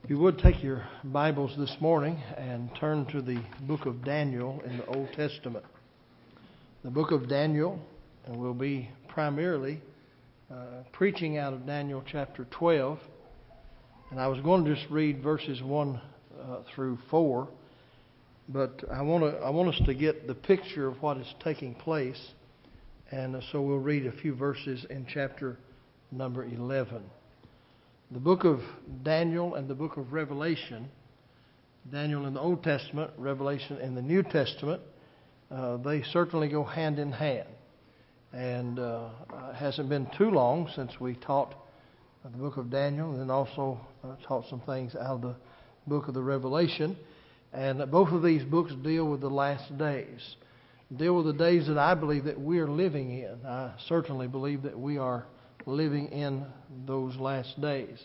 If you would take your Bibles this morning and turn to the book of Daniel in the Old Testament. The book of Daniel, and we'll be primarily preaching out of Daniel chapter 12. And I was going to just read verses 1 through 4, but I want us to get the picture of what is taking place. And so we'll read a few verses in chapter number 11. The book of Daniel and the book of Revelation, Daniel in the Old Testament, Revelation in the New Testament, they certainly go hand in hand. And it hasn't been too long since we taught the book of Daniel and then also taught some things out of the book of the Revelation. And both of these books deal with the last days, deal with the days that I believe that we are living in. I certainly believe that we are living in those last days.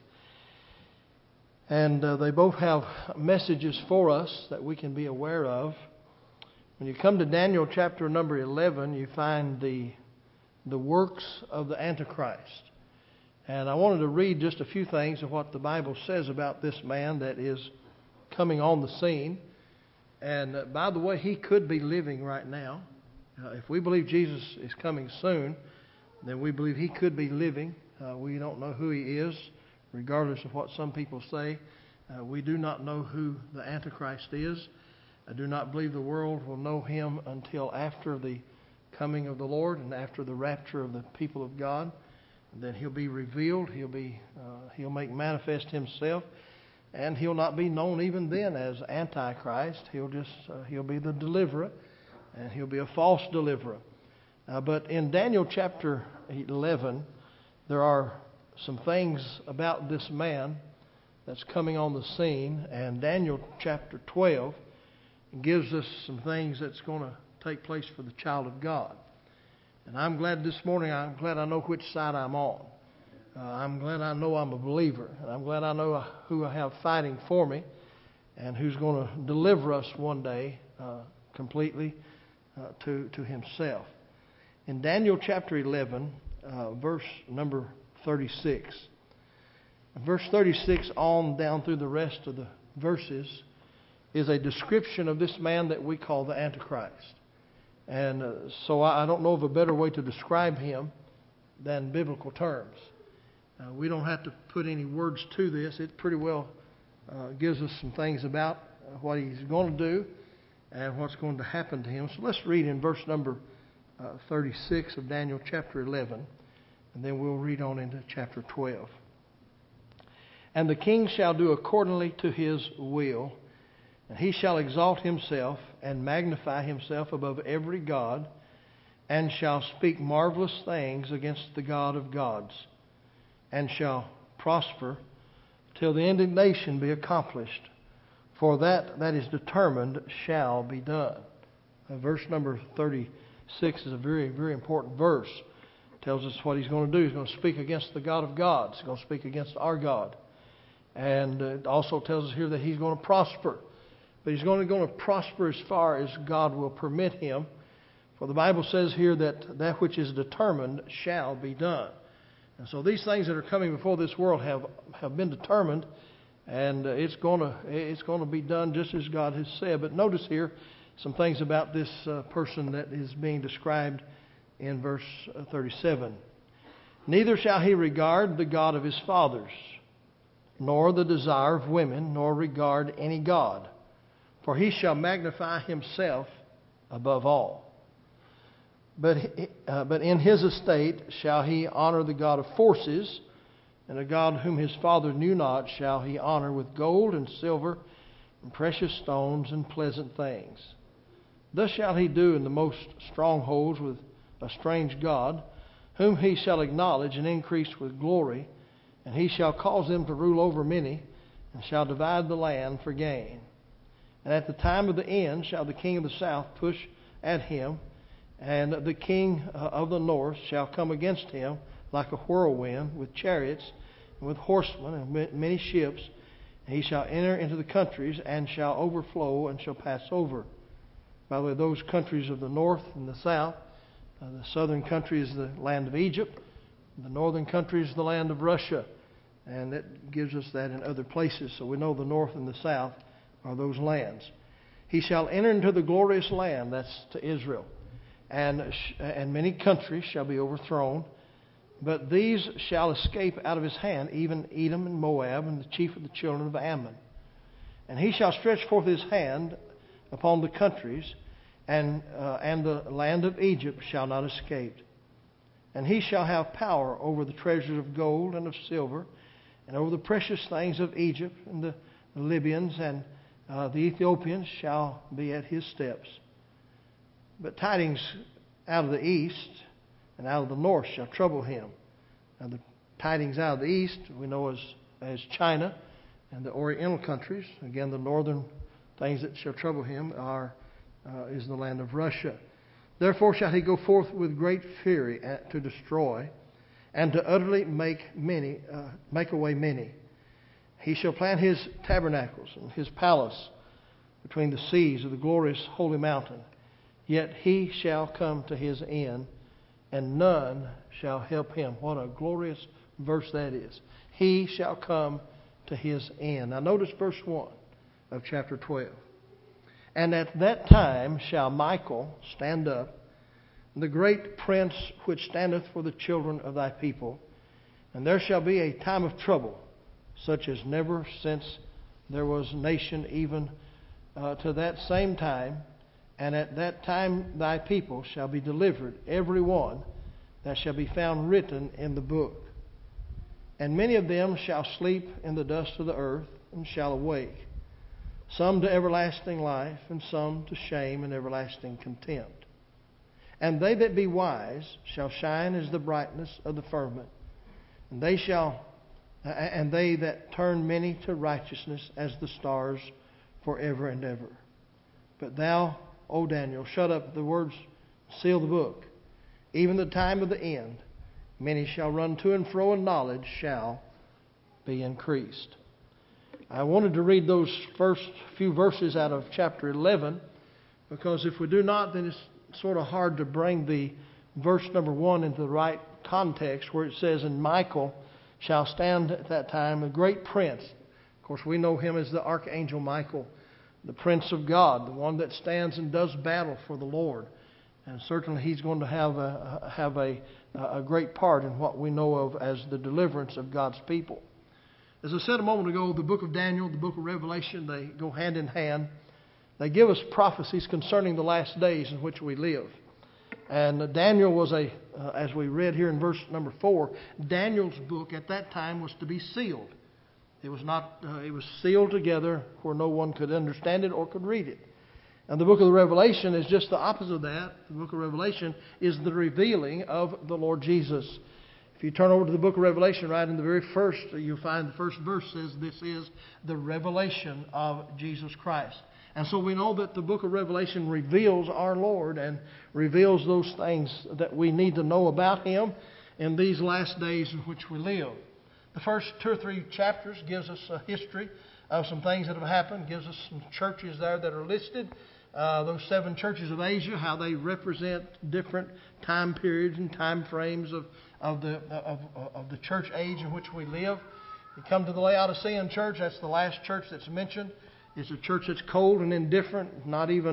And they both have messages for us that we can be aware of. When you come to Daniel chapter number 11, you find the works of the Antichrist. And I wanted to read just a few things of what the Bible says about this man that is coming on the scene. And by the way, he could be living right now. If we believe Jesus is coming soon, then we believe he could be living. We don't know who he is, regardless of what some people say. We do not know who the Antichrist is. I do not believe the world will know him until after the coming of the Lord and after the rapture of the people of God. And then he'll be revealed. He'll make manifest himself, and he'll not be known even then as Antichrist. He'll be the deliverer, and he'll be a false deliverer. But in Daniel chapter 11, there are some things about this man that's coming on the scene. And Daniel chapter 12 gives us some things that's going to take place for the child of God. And I'm glad this morning, I know which side I'm on. I'm glad I know I'm a believer. And I'm glad I know who I have fighting for me and who's going to deliver us one day completely to himself. In Daniel chapter 11, verse number 36. Verse 36 on down through the rest of the verses is a description of this man that we call the Antichrist. And so I don't know of a better way to describe him than biblical terms. We don't have to put any words to this. It pretty well gives us some things about what he's going to do and what's going to happen to him. So let's read in verse number 36 of Daniel chapter 11, and then we'll read on into chapter 12. And the king shall do accordingly to his will, and he shall exalt himself and magnify himself above every god, and shall speak marvelous things against the God of gods, and shall prosper till the indignation be accomplished. For that is determined shall be done. Verse number 36 is a very, very important verse. It tells us what he's going to do. He's going to speak against the God of gods. He's going to speak against our God. And it also tells us here that he's going to prosper. But he's going to prosper as far as God will permit him. For the Bible says here that which is determined shall be done. And so these things that are coming before this world have been determined. And it's going to be done just as God has said. But notice here some things about this person that is being described in verse 37. Neither shall he regard the God of his fathers, nor the desire of women, nor regard any god. For he shall magnify himself above all. But in his estate shall he honor the God of forces, and a God whom his father knew not shall he honor with gold and silver and precious stones and pleasant things. Thus shall he do in the most strongholds with a strange God, whom he shall acknowledge and increase with glory, and he shall cause them to rule over many, and shall divide the land for gain. And at the time of the end shall the king of the south push at him, and the king of the north shall come against him like a whirlwind, with chariots and with horsemen and many ships. And he shall enter into the countries and shall overflow and shall pass over. By the way, those countries of the north and the south, the southern country is the land of Egypt, the northern country is the land of Russia. And that gives us that in other places. So we know the north and the south are those lands. He shall enter into the glorious land, that's to Israel. And many countries shall be overthrown. But these shall escape out of his hand, even Edom and Moab and the chief of the children of Ammon. And he shall stretch forth his hand upon the countries, and the land of Egypt shall not escape. And he shall have power over the treasures of gold and of silver, and over the precious things of Egypt, and the Libyans and the Ethiopians shall be at his steps. But tidings out of the east and out of the north shall trouble him. Now the tidings out of the east we know as China and the Oriental countries. Again, the northern things that shall trouble him is the land of Russia. Therefore shall he go forth with great fury to destroy, and to utterly make away many. He shall plant his tabernacles and his palace between the seas of the glorious holy mountain. Yet he shall come to his end, and none shall help him. What a glorious verse that is. He shall come to his end. Now notice verse 1 of chapter 12. And at that time shall Michael stand up, the great prince which standeth for the children of thy people. And there shall be a time of trouble, such as never since there was nation even to that same time. And at that time thy people shall be delivered, every one that shall be found written in the book. And many of them shall sleep in the dust of the earth, and shall awake, some to everlasting life, and some to shame and everlasting contempt. And they that be wise shall shine as the brightness of the firmament, and they that turn many to righteousness as the stars forever and ever. But thou, O Daniel, shut up the words, seal the book, even the time of the end. Many shall run to and fro, and knowledge shall be increased. I wanted to read those first few verses out of chapter 11, because if we do not, then it's sort of hard to bring the verse number 1 into the right context, where it says, and Michael shall stand at that time, a great prince. Of course, we know him as the Archangel Michael, the Prince of God, the one that stands and does battle for the Lord. And certainly he's going to have a great part in what we know of as the deliverance of God's people. As I said a moment ago, the book of Daniel, the book of Revelation, they go hand in hand. They give us prophecies concerning the last days in which we live. And Daniel was as we read here in verse number 4, Daniel's book at that time was to be sealed. It was sealed together where no one could understand it or could read it. And the book of the Revelation is just the opposite of that. The book of Revelation is the revealing of the Lord Jesus. If you turn over to the book of Revelation, right in the very first, you'll find the first verse says this is the revelation of Jesus Christ. And so we know that the book of Revelation reveals our Lord and reveals those things that we need to know about Him in these last days in which we live. The first 2 or 3 chapters gives us a history of some things that have happened, gives us some churches there that are listed. Those 7 churches of Asia, how they represent different time periods and time frames of the church age in which we live. You come to the Laodicean church, that's the last church that's mentioned. It's a church that's cold and indifferent,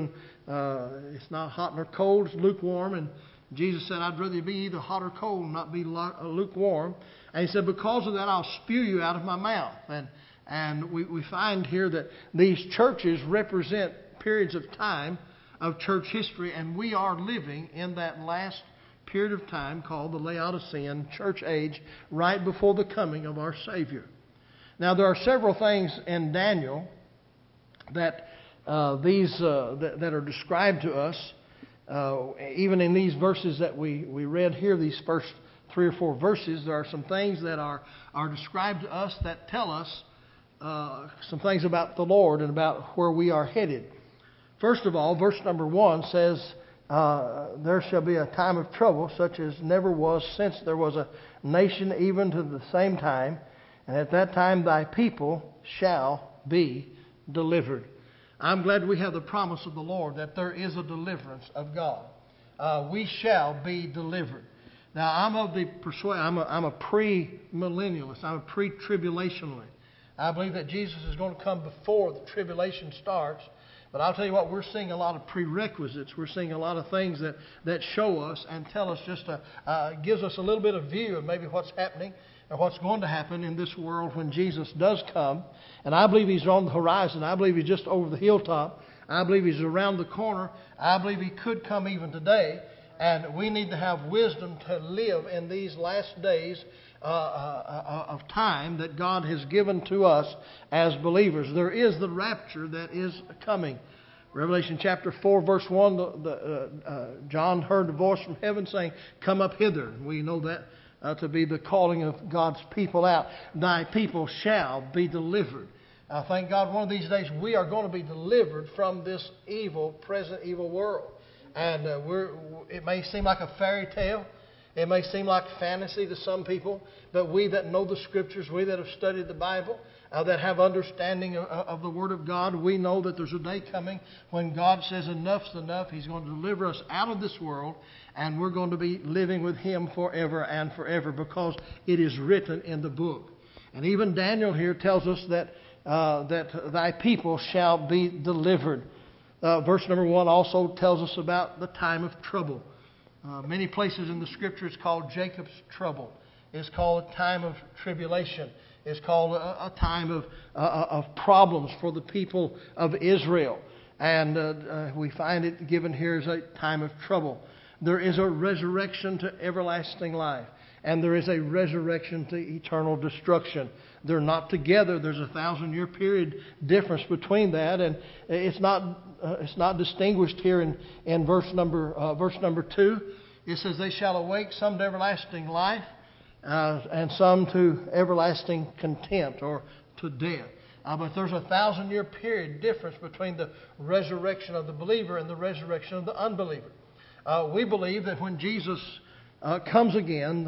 it's not hot nor cold, it's lukewarm. And Jesus said, I'd rather be either hot or cold, not be lukewarm. And He said, because of that, I'll spew you out of my mouth. And we find here that these churches represent periods of time of church history, and we are living in that last period of time called the Laodicean church age, right before the coming of our Savior. Now, there are several things in Daniel that that are described to us, even in these verses that we read here, these first 3 or 4 verses. There are some things that are described to us that tell us some things about the Lord and about where we are headed. First of all, verse number 1 says, there shall be a time of trouble such as never was since there was a nation even to the same time, and at that time thy people shall be delivered. I'm glad we have the promise of the Lord that there is a deliverance of God. We shall be delivered. Now, I'm of the persuasion, I'm a pre-millennialist. I'm a pre-tribulationalist. I believe that Jesus is going to come before the tribulation starts. But I'll tell you what, we're seeing a lot of prerequisites. We're seeing a lot of things that show us and tell us gives us a little bit of view of maybe what's happening or what's going to happen in this world when Jesus does come. And I believe He's on the horizon. I believe He's just over the hilltop. I believe He's around the corner. I believe He could come even today. And we need to have wisdom to live in these last days of time that God has given to us as believers. There is the rapture that is coming. Revelation chapter 4 verse 1, John heard a voice from heaven saying, "Come up hither." We know that to be the calling of God's people out. "Thy people shall be delivered." Thank God one of these days we are going to be delivered from this present evil world. And it may seem like a fairy tale. It may seem like fantasy to some people. But we that know the Scriptures, we that have studied the Bible, that have understanding of the Word of God, we know that there's a day coming when God says enough's enough. He's going to deliver us out of this world. And we're going to be living with Him forever and forever because it is written in the book. And even Daniel here tells us that thy people shall be delivered. Verse number 1 also tells us about the time of trouble. Many places in the Scripture it's called Jacob's trouble. It's called a time of tribulation. It's called a time of problems for the people of Israel. And we find it given here as a time of trouble. There is a resurrection to everlasting life. And there is a resurrection to eternal destruction. They're not together. There's a 1,000-year period difference between that, and it's not distinguished here in verse number 2. It says, "They shall awake some to everlasting life, and some to everlasting contempt," or to death. But there's a 1,000-year period difference between the resurrection of the believer and the resurrection of the unbeliever. We believe that when Jesus comes again,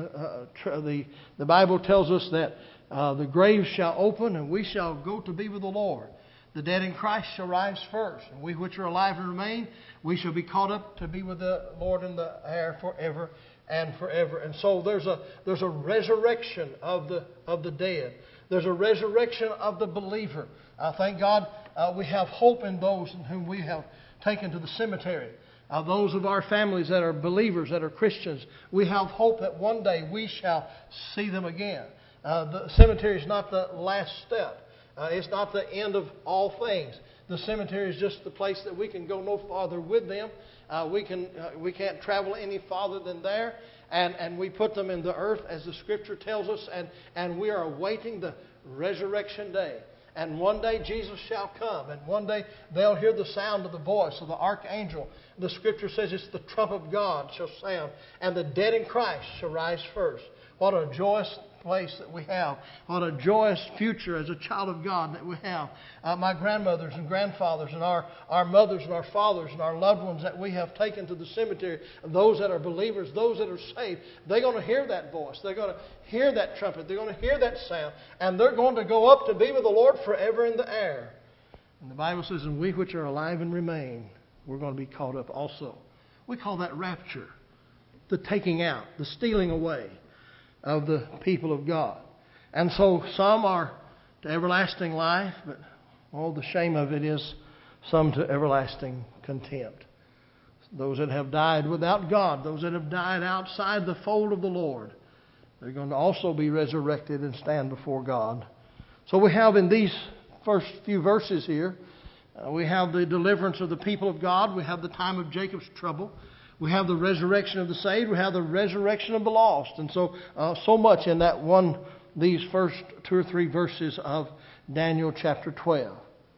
the Bible tells us that the grave shall open and we shall go to be with the Lord. The dead in Christ shall rise first, and we which are alive and remain, we shall be caught up to be with the Lord in the air forever and forever. And so there's a resurrection of the dead. There's a resurrection of the believer. Thank God we have hope in those whom we have taken to the cemetery. Those of our families that are believers, that are Christians, we have hope that one day we shall see them again. The cemetery is not the last step. It's not the end of all things. The cemetery is just the place that we can go no farther with them. We can't travel any farther than there. And we put them in the earth as the Scripture tells us. And we are awaiting the resurrection day. And one day Jesus shall come. And one day they'll hear the sound of the voice of the archangel. The Scripture says it's the trump of God shall sound. And the dead in Christ shall rise first. What a joyous place that we have. What a joyous future as a child of God that we have. My grandmothers and grandfathers and our mothers and our fathers and our loved ones that we have taken to the cemetery, those that are believers, those that are saved, they're going to hear that voice. They're going to hear that trumpet. They're going to hear that sound. And they're going to go up to be with the Lord forever in the air. And the Bible says, "And we which are alive and remain, we're going to be caught up also." We call that rapture. The taking out, the stealing away of the people of God. And so some are to everlasting life, but the shame of it is some to everlasting contempt. Those that have died without God, those that have died outside the fold of the Lord, they're going to also be resurrected and stand before God. So we have in these first few verses here, we have the deliverance of the people of God. We have the time of Jacob's trouble. We have the resurrection of the saved. We have the resurrection of the lost. And so much in these first 2 or 3 verses of Daniel chapter 12.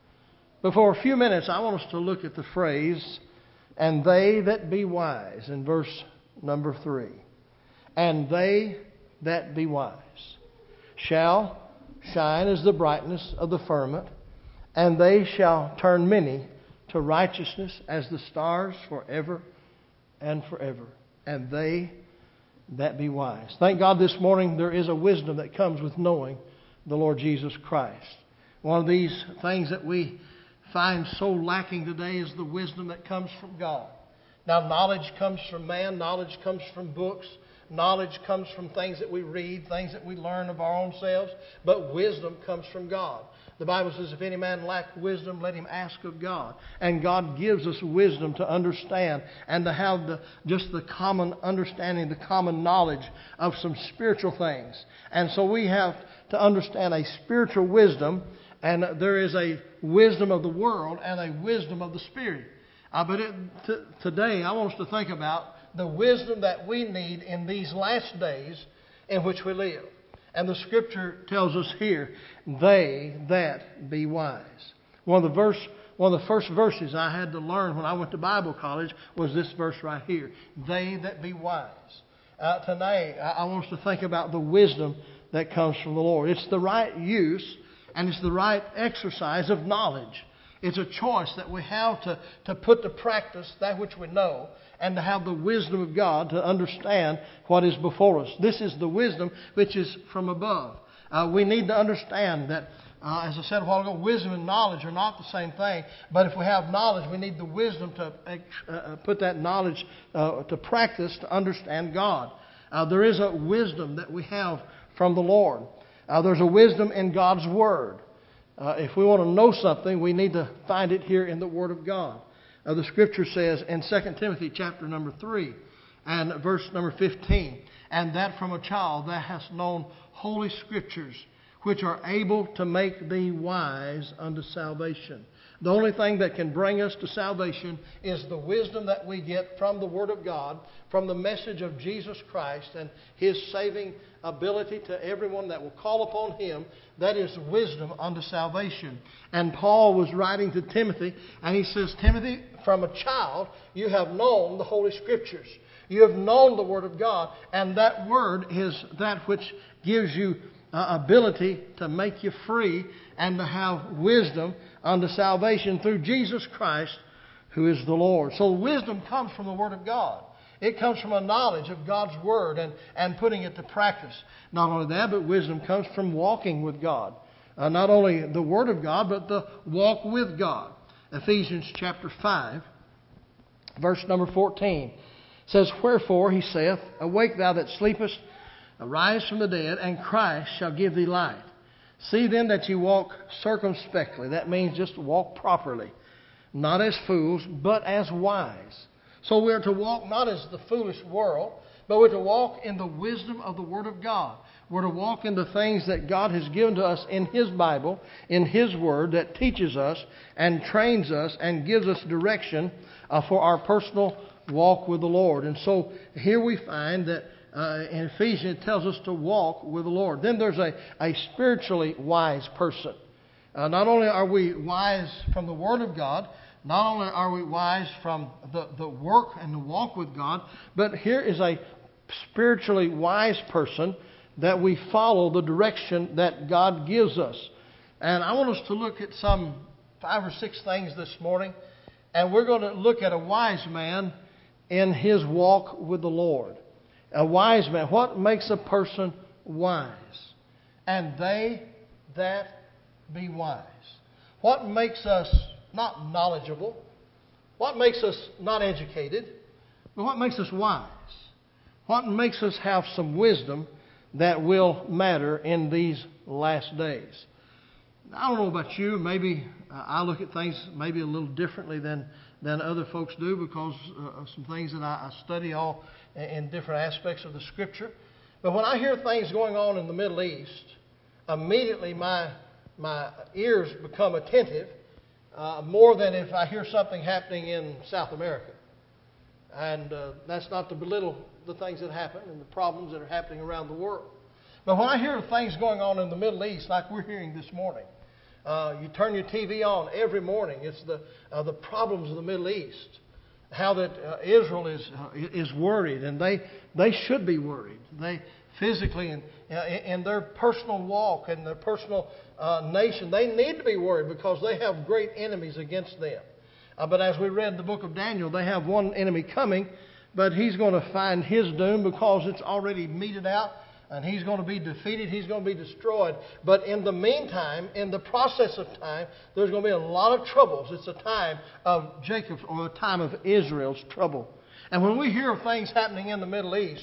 But for a few minutes, I want us to look at the phrase, "And they that be wise," in verse number 3. "And they that be wise shall shine as the brightness of the firmament, and they shall turn many to righteousness as the stars forever and forever. And they that be wise." Thank God this morning there is a wisdom that comes with knowing the Lord Jesus Christ. One of these things that we find so lacking today is the wisdom that comes from God. Now, knowledge comes from man. Knowledge comes from books. Knowledge comes from things that we read, things that we learn of our own selves, but wisdom comes from God. The Bible says, if any man lack wisdom, let him ask of God. And God gives us wisdom to understand and to have just the common understanding, the common knowledge of some spiritual things. And so we have to understand a spiritual wisdom, and there is a wisdom of the world and a wisdom of the Spirit. Today, I want us to think about the wisdom that we need in these last days in which we live. And the Scripture tells us here, they that be wise. One of the first verses I had to learn when I went to Bible college was this verse right here. They that be wise. Tonight, I want us to think about the wisdom that comes from the Lord. It's the right use and it's the right exercise of knowledge. It's a choice that we have to put to practice that which we know and to have the wisdom of God to understand what is before us. This is the wisdom which is from above. We need to understand that, as I said a while ago, wisdom and knowledge are not the same thing. But if we have knowledge, we need the wisdom to put that knowledge to practice to understand God. There is a wisdom that we have from the Lord. There's a wisdom in God's Word. If we want to know something, we need to find it here in the Word of God. The Scripture says in 2 Timothy chapter number 3 and verse number 15, and that from a child thou hast known holy Scriptures, which are able to make thee wise unto salvation. The only thing that can bring us to salvation is the wisdom that we get from the Word of God, from the message of Jesus Christ and His saving ability to everyone that will call upon Him. That is wisdom unto salvation. And Paul was writing to Timothy, and he says, Timothy, from a child you have known the Holy Scriptures. You have known the Word of God, and that Word is that which gives you ability to make you free and to have wisdom unto salvation through Jesus Christ, who is the Lord. So wisdom comes from the Word of God. It comes from a knowledge of God's Word and putting it to practice. Not only that, but wisdom comes from walking with God. Not only the Word of God, but the walk with God. Ephesians chapter 5, verse number 14 says, Wherefore, he saith, Awake thou that sleepest, arise from the dead, and Christ shall give thee light. See then that ye walk circumspectly. That means just walk properly. Not as fools, but as wise. So we're to walk not as the foolish world, but we're to walk in the wisdom of the Word of God. We're to walk in the things that God has given to us in His Bible, in His Word, that teaches us and trains us and gives us direction for our personal walk with the Lord. And so here we find that in Ephesians it tells us to walk with the Lord. Then there's a spiritually wise person. Not only are we wise from the Word of God, not only are we wise from the work and the walk with God, but here is a spiritually wise person that we follow the direction that God gives us. And I want us to look at some 5 or 6 things this morning. And we're going to look at a wise man in his walk with the Lord. A wise man. What makes a person wise? And they that be wise. What makes us not knowledgeable? What makes us not educated? But what makes us wise? What makes us have some wisdom that will matter in these last days? I don't know about you. Maybe I look at things maybe a little differently than other folks do because of some things that I study all in different aspects of the Scripture. But when I hear things going on in the Middle East, immediately my ears become attentive more than if I hear something happening in South America. And that's not to belittle the things that happen and the problems that are happening around the world. But when I hear things going on in the Middle East, like we're hearing this morning, you turn your TV on every morning. It's the problems of the Middle East. How that Israel is worried, and they should be worried. They physically in their personal walk and their personal nation, they need to be worried because they have great enemies against them. But as we read the book of Daniel, they have one enemy coming, but he's going to find his doom because it's already meted out. And he's going to be defeated. He's going to be destroyed. But in the meantime, in the process of time, there's going to be a lot of troubles. It's a time of Jacob's or a time of Israel's trouble. And when we hear of things happening in the Middle East,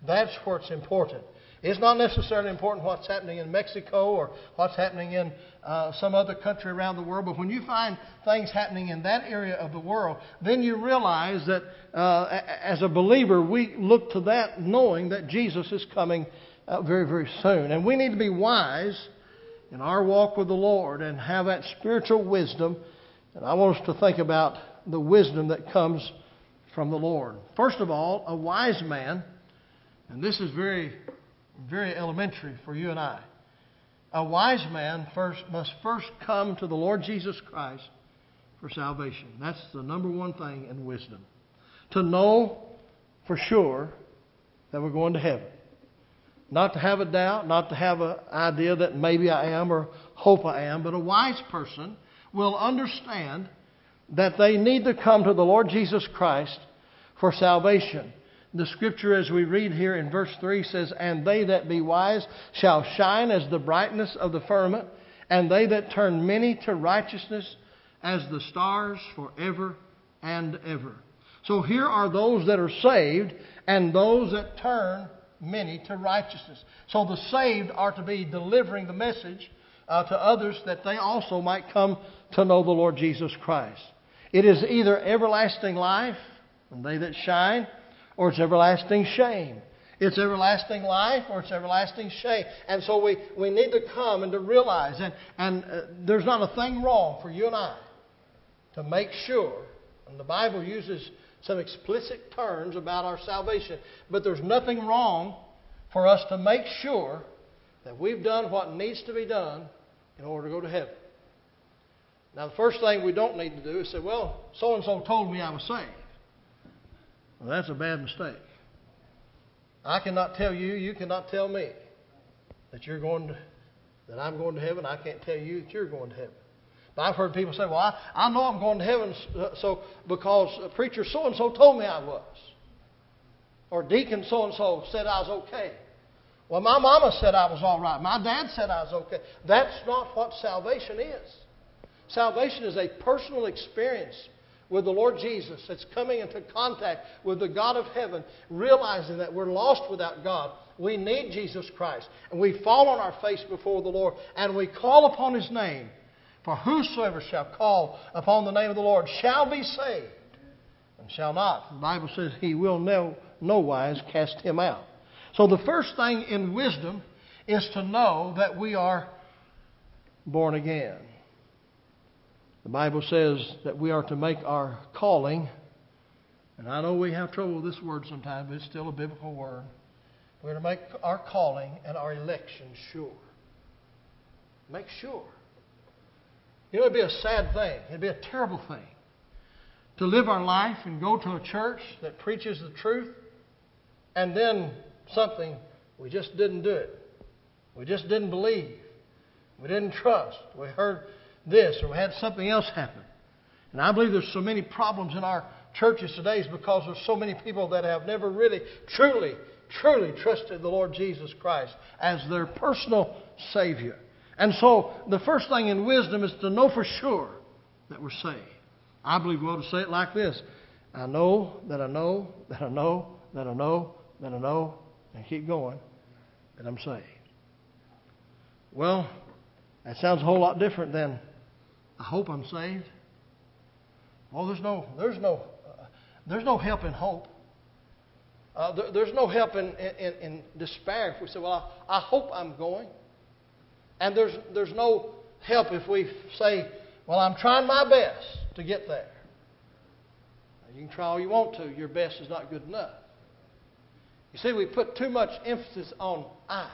That's where it's important. It's not necessarily important what's happening in Mexico or what's happening in some other country around the world. But when you find things happening in that area of the world, then you realize that as a believer, we look to that knowing that Jesus is coming very, very soon. And we need to be wise in our walk with the Lord and have that spiritual wisdom. And I want us to think about the wisdom that comes from the Lord. First of all, a wise man, and this is very, very elementary for you and I. A wise man must first come to the Lord Jesus Christ for salvation. That's the number one thing in wisdom. To know for sure that we're going to heaven. Not to have a doubt, not to have an idea that maybe I am or hope I am, but a wise person will understand that they need to come to the Lord Jesus Christ for salvation. The scripture as we read here in verse 3 says, "And they that be wise shall shine as the brightness of the firmament, and they that turn many to righteousness as the stars forever and ever." So here are those that are saved and those that turn many to righteousness. So the saved are to be delivering the message to others that they also might come to know the Lord Jesus Christ. It is either everlasting life, and they that shine, or it's everlasting shame. It's everlasting life or it's everlasting shame. And so we need to come and to realize, and there's not a thing wrong for you and I to make sure, and the Bible uses some explicit terms about our salvation, but there's nothing wrong for us to make sure that we've done what needs to be done in order to go to heaven. Now, the first thing we don't need to do is say, well, so-and-so told me I was saved. Well, that's a bad mistake. I cannot tell you, you cannot tell me that I'm going to heaven. I can't tell you that you're going to heaven. But I've heard people say, well, I know I'm going to heaven because preacher so-and-so told me I was. Or deacon so-and-so said I was okay. Well, my mama said I was all right. My dad said I was okay. That's not what salvation is. Salvation is a personal experience with the Lord Jesus. It's coming into contact with the God of heaven, realizing that we're lost without God. We need Jesus Christ. And we fall on our face before the Lord and we call upon His name. For whosoever shall call upon the name of the Lord shall be saved and shall not. The Bible says He will no wise cast him out. So the first thing in wisdom is to know that we are born again. The Bible says that we are to make our calling, and I know we have trouble with this word sometimes, but it's still a biblical word. We're to make our calling and our election sure. Make sure. You know, it'd be a sad thing. It'd be a terrible thing to live our life and go to a church that preaches the truth, and then we just didn't do it. We just didn't believe. We didn't trust. We heard this or we had something else happen. And I believe there's so many problems in our churches today is because there's so many people that have never really, truly trusted the Lord Jesus Christ as their personal Savior. And so the first thing in wisdom is to know for sure that we're saved. I believe we ought to say it like this. I know that I know that I know that I know that I know, and keep going, that I'm saved. Well, that sounds a whole lot different than I hope I'm saved. Well, there's no help in hope. There's no help in despair if we say, well, I hope I'm going. And there's no help if we say, well, I'm trying my best to get there. You can try all you want to. Your best is not good enough. You see, we put too much emphasis on I.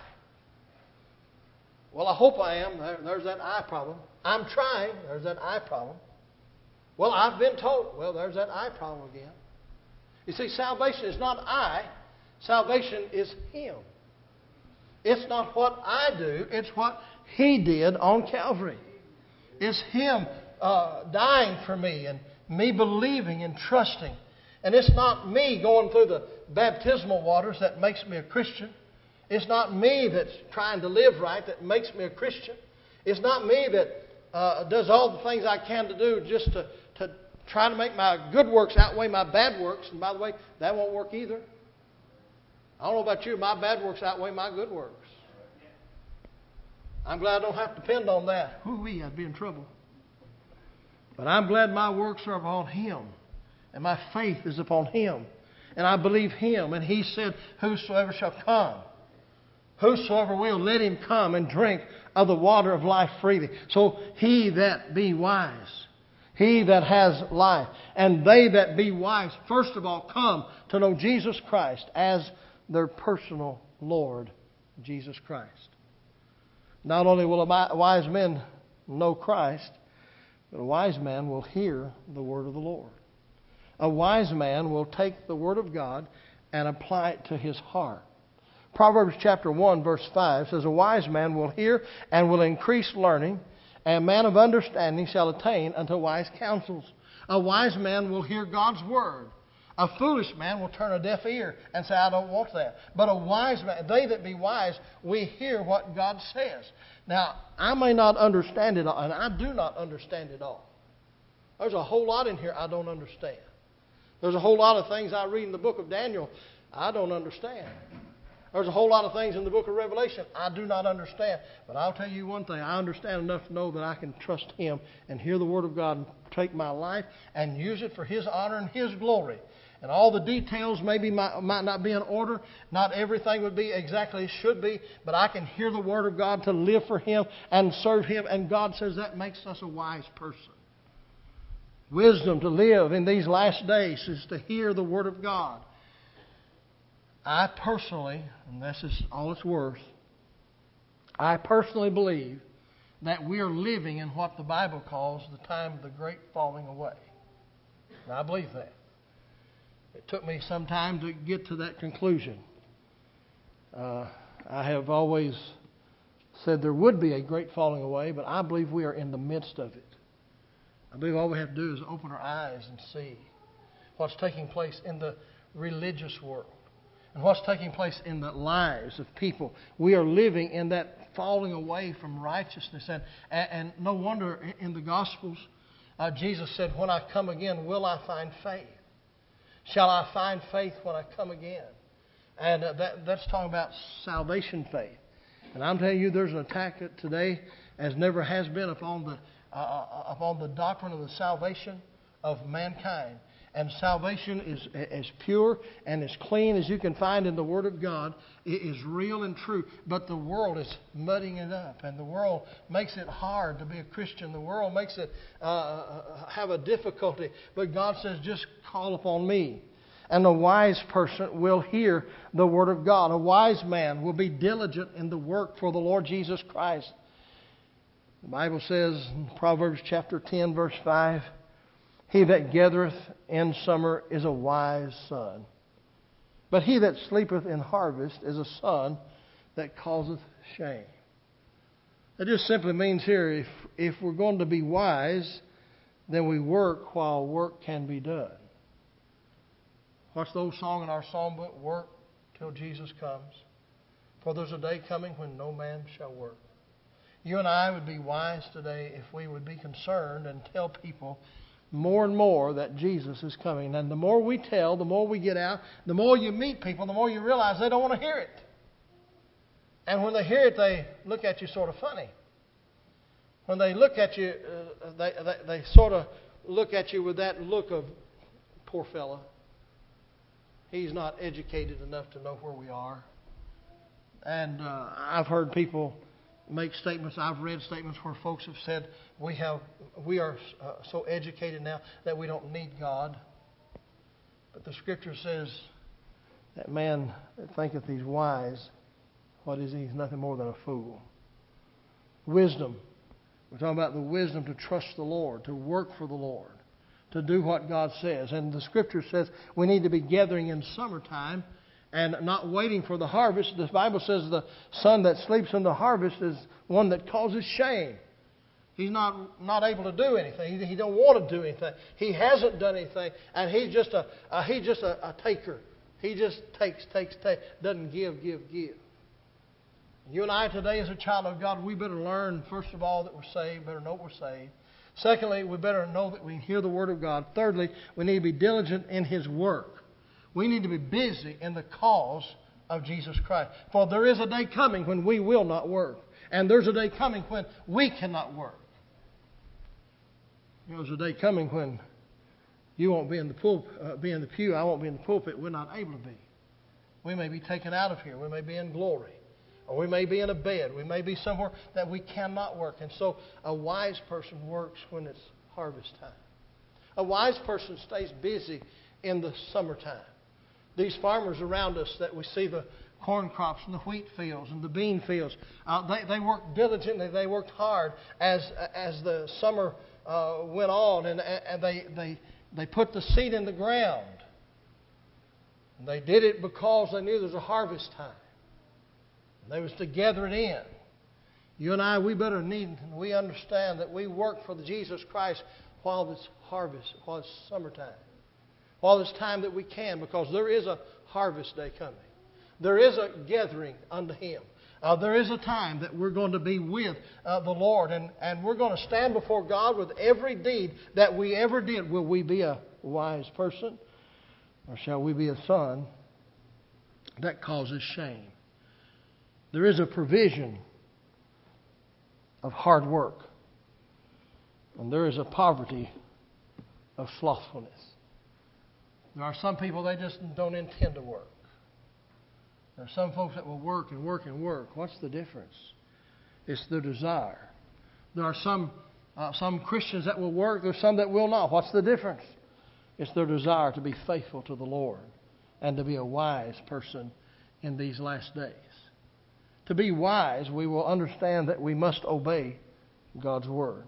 Well, I hope I am. There's that I problem. I'm trying. There's that I problem. Well, I've been told. Well, there's that I problem again. You see, salvation is not I. Salvation is Him. It's not what I do. It's what He did on Calvary. It's Him dying for me and me believing and trusting. And it's not me going through the baptismal waters that makes me a Christian. It's not me that's trying to live right that makes me a Christian. It's not me that does all the things I can to do just to try to make my good works outweigh my bad works. And by the way, that won't work either. I don't know about you, my bad works outweigh my good works. I'm glad I don't have to depend on that. Ooh-wee, I'd be in trouble. But I'm glad my works are upon Him. And my faith is upon Him. And I believe Him. And He said, whosoever shall come, whosoever will, let him come and drink of the water of life freely. So he that be wise, he that has life, and they that be wise, first of all, come to know Jesus Christ as their personal Lord, Jesus Christ. Not only will a wise man know Christ, but a wise man will hear the word of the Lord. A wise man will take the word of God and apply it to his heart. Proverbs chapter 1 verse 5 says, a wise man will hear and will increase learning, and a man of understanding shall attain unto wise counsels. A wise man will hear God's word. A foolish man will turn a deaf ear and say, I don't want that. But a wise man, they that be wise, we hear what God says. Now, I may not understand it all, and I do not understand it all. There's a whole lot in here I don't understand. There's a whole lot of things I read in the book of Daniel I don't understand. There's a whole lot of things in the book of Revelation I do not understand. But I'll tell you one thing. I understand enough to know that I can trust Him and hear the Word of God and take my life and use it for His honor and His glory. And all the details maybe might not be in order. Not everything would be exactly as should be. But I can hear the Word of God to live for Him and serve Him. And God says that makes us a wise person. Wisdom to live in these last days is to hear the Word of God. I personally, and this is all it's worth, I personally believe that we are living in what the Bible calls the time of the great falling away. And I believe that. It took me some time to get to that conclusion. I have always said there would be a great falling away, but I believe we are in the midst of it. I believe all we have to do is open our eyes and see what's taking place in the religious world and what's taking place in the lives of people. We are living in that falling away from righteousness. And no wonder in the Gospels, Jesus said, when I come again, will I find faith? Shall I find faith when I come again? And that's talking about salvation faith. And I'm telling you, there's an attack today, as never has been, upon the doctrine of the salvation of mankind. And salvation is as pure and as clean as you can find in the Word of God. It is real and true. But the world is mudding it up. And the world makes it hard to be a Christian. The world makes it have a difficulty. But God says, just call upon me. And a wise person will hear the Word of God. A wise man will be diligent in the work for the Lord Jesus Christ. The Bible says in Proverbs chapter 10 verse 5, he that gathereth in summer is a wise son. But he that sleepeth in harvest is a son that causeth shame. It just simply means here, if we're going to be wise, then we work while work can be done. What's the old song in our psalm book? Work till Jesus comes. For there's a day coming when no man shall work. You and I would be wise today if we would be concerned and tell people more and more that Jesus is coming. And the more we tell, the more we get out, the more you meet people, the more you realize they don't want to hear it. And when they hear it, they look at you sort of funny. When they look at you, they sort of look at you with that look of, poor fella, he's not educated enough to know where we are. And I've heard people make statements. I've read statements where folks have said, we are so educated now that we don't need God. But the Scripture says that man that thinketh he's wise, what is he? He's nothing more than a fool. Wisdom. We're talking about the wisdom to trust the Lord, to work for the Lord, to do what God says. And the Scripture says we need to be gathering in summertime and not waiting for the harvest. The Bible says the son that sleeps in the harvest is one that causes shame. He's not able to do anything. He don't want to do anything. He hasn't done anything, and he's just a taker. He just takes, doesn't give. You and I today, as a child of God, we better learn first of all that we're saved. Better know we're saved. Secondly, we better know that we hear the Word of God. Thirdly, we need to be diligent in His work. We need to be busy in the cause of Jesus Christ. For there is a day coming when we will not work. And there's a day coming when we cannot work. There's a day coming when you won't be in the pew, I won't be in the pulpit, we're not able to be. We may be taken out of here. We may be in glory. Or we may be in a bed. We may be somewhere that we cannot work. And so a wise person works when it's harvest time. A wise person stays busy in the summertime. These farmers around us that we see, the corn crops and the wheat fields and the bean fields, they worked diligently. They worked hard as the summer went on, and they put the seed in the ground. And they did it because they knew there was a harvest time. And they was to gather it in. You and I, we better need, and we understand that we work for Jesus Christ while it's harvest, while it's summertime, while it's time that we can, because there is a harvest day coming. There is a gathering unto Him. There is a time that we're going to be with the Lord, and we're going to stand before God with every deed that we ever did. Will we be a wise person, or shall we be a son that causes shame? There is a provision of hard work, and there is a poverty of slothfulness. There are some people, they just don't intend to work. There are some folks that will work and work and work. What's the difference? It's their desire. There are some Christians that will work. There's some that will not. What's the difference? It's their desire to be faithful to the Lord and to be a wise person in these last days. To be wise, we will understand that we must obey God's Word.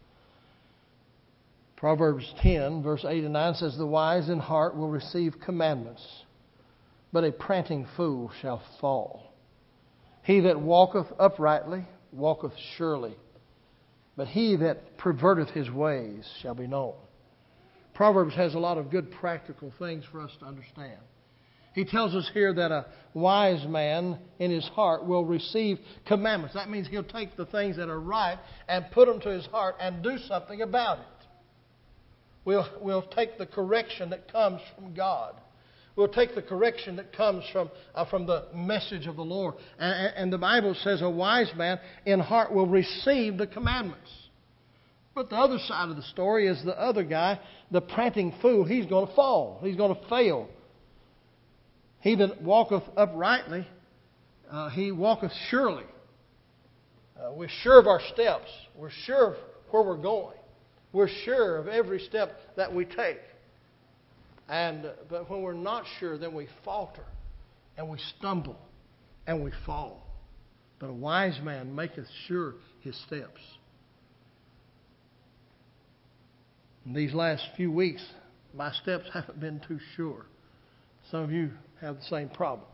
Proverbs 10, verse 8 and 9 says, "The wise in heart will receive commandments, but a prating fool shall fall. He that walketh uprightly walketh surely, but he that perverteth his ways shall be known." Proverbs has a lot of good practical things for us to understand. He tells us here that a wise man in his heart will receive commandments. That means he'll take the things that are right and put them to his heart and do something about it. We'll take the correction that comes from God. We'll take the correction that comes from the message of the Lord. And the Bible says a wise man in heart will receive the commandments. But the other side of the story is the other guy, the prating fool. He's going to fall. He's going to fail. He that walketh uprightly, he walketh surely. We're sure of our steps. We're sure of where we're going. We're sure of every step that we take. But when we're not sure, then we falter and we stumble and we fall. But a wise man maketh sure his steps. In these last few weeks, my steps haven't been too sure. Some of you have the same problems.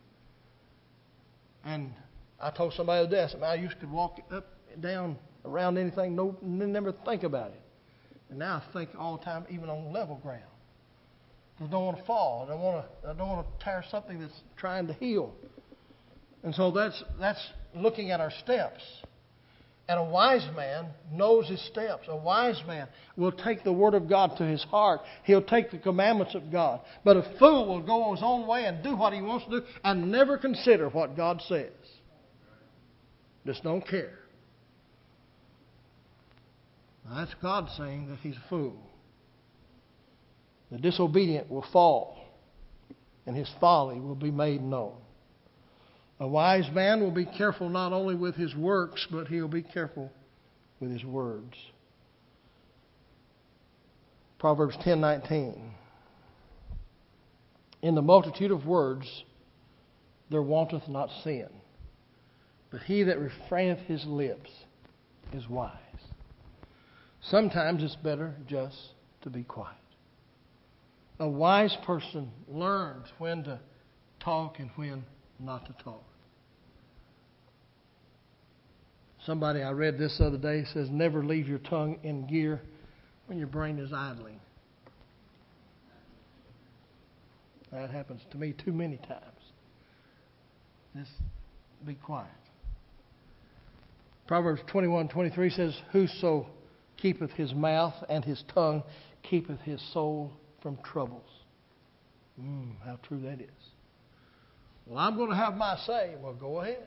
And I told somebody the other day, I said, I used to walk up and down around anything, never think about it. And now I think all the time, even on level ground. I don't want to fall. I don't want to tear something that's trying to heal. And so that's looking at our steps. And a wise man knows his steps. A wise man will take the Word of God to his heart. He'll take the commandments of God. But a fool will go his own way and do what he wants to do and never consider what God says. Just don't care. Now that's God saying that he's a fool. The disobedient will fall, and his folly will be made known. A wise man will be careful not only with his works, but he'll be careful with his words. Proverbs 10:19. In the multitude of words there wanteth not sin, but he that refraineth his lips is wise. Sometimes it's better just to be quiet. A wise person learns when to talk and when not to talk. Somebody I read this the other day says, never leave your tongue in gear when your brain is idling. That happens to me too many times. Just be quiet. Proverbs 21:23 says, whoso keepeth his mouth and his tongue keepeth his soul from troubles. How true that is. Well, I'm going to have my say. Well, go ahead.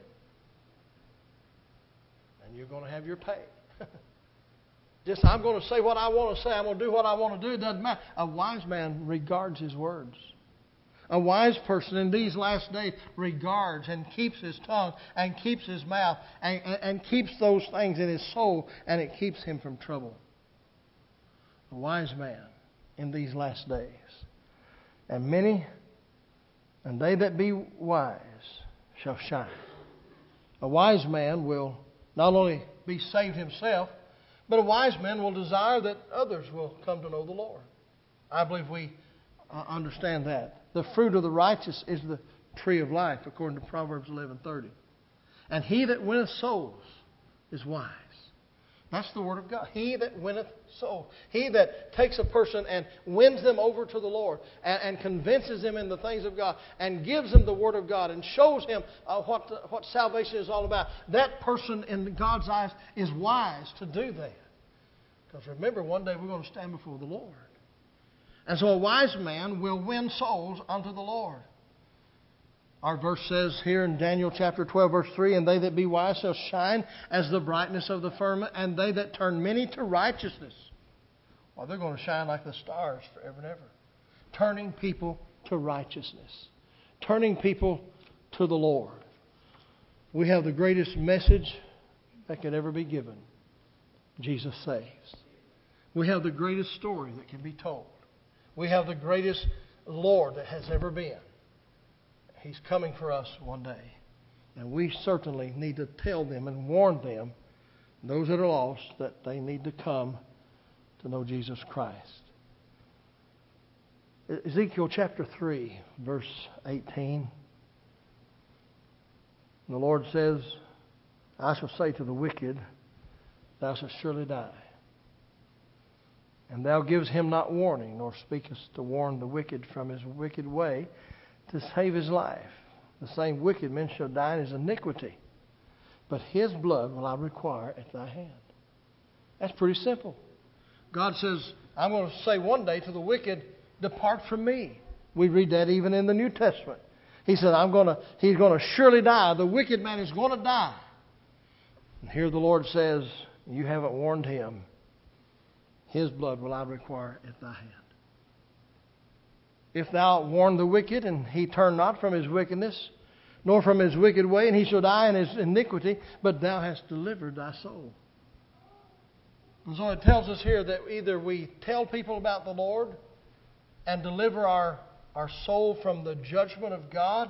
And you're going to have your pay. Just, I'm going to say what I want to say. I'm going to do what I want to do. It doesn't matter. A wise man regards his words. A wise person in these last days regards and keeps his tongue and keeps his mouth and keeps those things in his soul, and it keeps him from trouble. A wise man in these last days. And they that be wise shall shine. A wise man will not only be saved himself, but a wise man will desire that others will come to know the Lord. I believe we understand that. The fruit of the righteous is the tree of life, according to Proverbs 11:30. And he that winneth souls is wise. That's the Word of God. He that winneth souls. He that takes a person and wins them over to the Lord and convinces them in the things of God and gives them the Word of God and shows him what salvation is all about. That person in God's eyes is wise to do that. Because remember, one day we're going to stand before the Lord. And so a wise man will win souls unto the Lord. Our verse says here in Daniel chapter 12, verse 3, and they that be wise shall shine as the brightness of the firmament, and they that turn many to righteousness. Well, they're going to shine like the stars forever and ever. Turning people to righteousness. Turning people to the Lord. We have the greatest message that could ever be given. Jesus saves. We have the greatest story that can be told. We have the greatest Lord that has ever been. He's coming for us one day. And we certainly need to tell them and warn them, those that are lost, that they need to come to know Jesus Christ. Ezekiel chapter 3, verse 18. The Lord says, I shall say to the wicked, thou shalt surely die. And thou givest him not warning, nor speakest to warn the wicked from his wicked way, to save his life. The same wicked man shall die in his iniquity, but his blood will I require at thy hand. That's pretty simple. God says, I'm going to say one day to the wicked, depart from me. We read that even in the New Testament. He said, he's going to surely die. The wicked man is going to die. And here the Lord says, you haven't warned him. His blood will I require at thy hand. If thou warn the wicked, and he turn not from his wickedness, nor from his wicked way, and he shall die in his iniquity, but thou hast delivered thy soul. And so it tells us here that either we tell people about the Lord and deliver our soul from the judgment of God.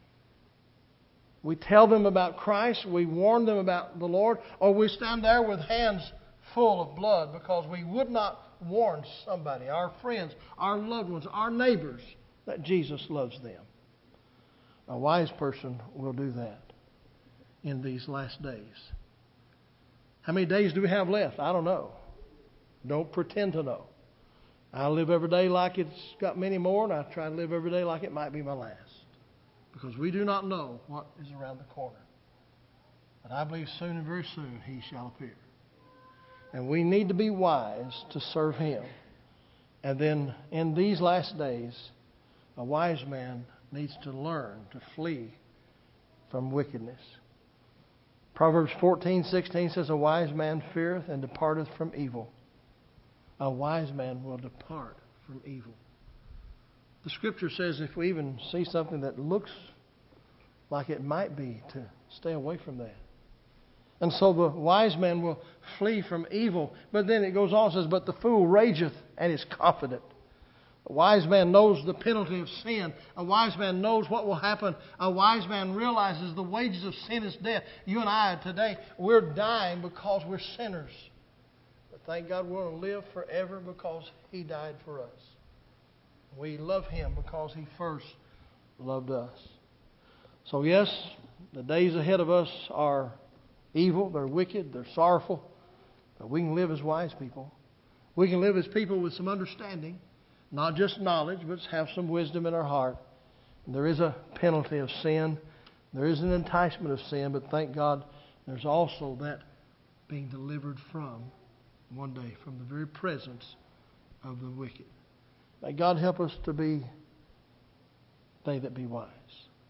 We tell them about Christ, we warn them about the Lord, or we stand there with hands full of blood because we would not warn somebody, our friends, our loved ones, our neighbors, that Jesus loves them. A wise person will do that in these last days. How many days do we have left? I don't know. Don't pretend to know. I live every day like it's got many more, and I try to live every day like it might be my last. Because we do not know what is around the corner. But I believe soon and very soon He shall appear. And we need to be wise to serve Him. And then in these last days, a wise man needs to learn to flee from wickedness. Proverbs 14:16 says, a wise man feareth and departeth from evil. A wise man will depart from evil. The Scripture says if we even see something that looks like it might be, to stay away from that. And so the wise man will flee from evil. But then it goes on and says, but the fool rageth and is confident. A wise man knows the penalty of sin. A wise man knows what will happen. A wise man realizes the wages of sin is death. You and I today, we're dying because we're sinners. But thank God we're going to live forever because He died for us. We love Him because He first loved us. So yes, the days ahead of us are evil, they're wicked, they're sorrowful. But we can live as wise people. We can live as people with some understanding. Not just knowledge, but have some wisdom in our heart. And there is a penalty of sin. There is an enticement of sin. But thank God there's also that being delivered from one day, from the very presence of the wicked. May God help us to be they that be wise.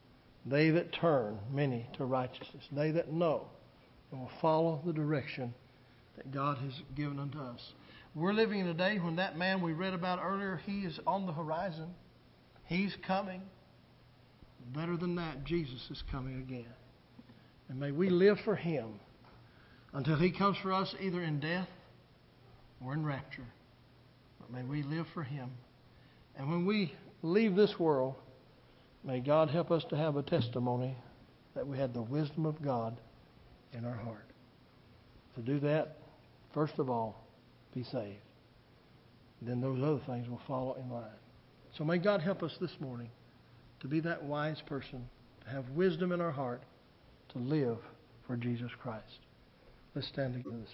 They that turn many to righteousness. They that know and will follow the direction that God has given unto us. We're living in a day when that man we read about earlier, he is on the horizon. He's coming. Better than that, Jesus is coming again. And may we live for Him until He comes for us either in death or in rapture. But may we live for Him. And when we leave this world, may God help us to have a testimony that we had the wisdom of God in our heart. To do that, first of all, be saved. Then those other things will follow in line. So may God help us this morning to be that wise person, to have wisdom in our heart, to live for Jesus Christ. Let's stand together this morning.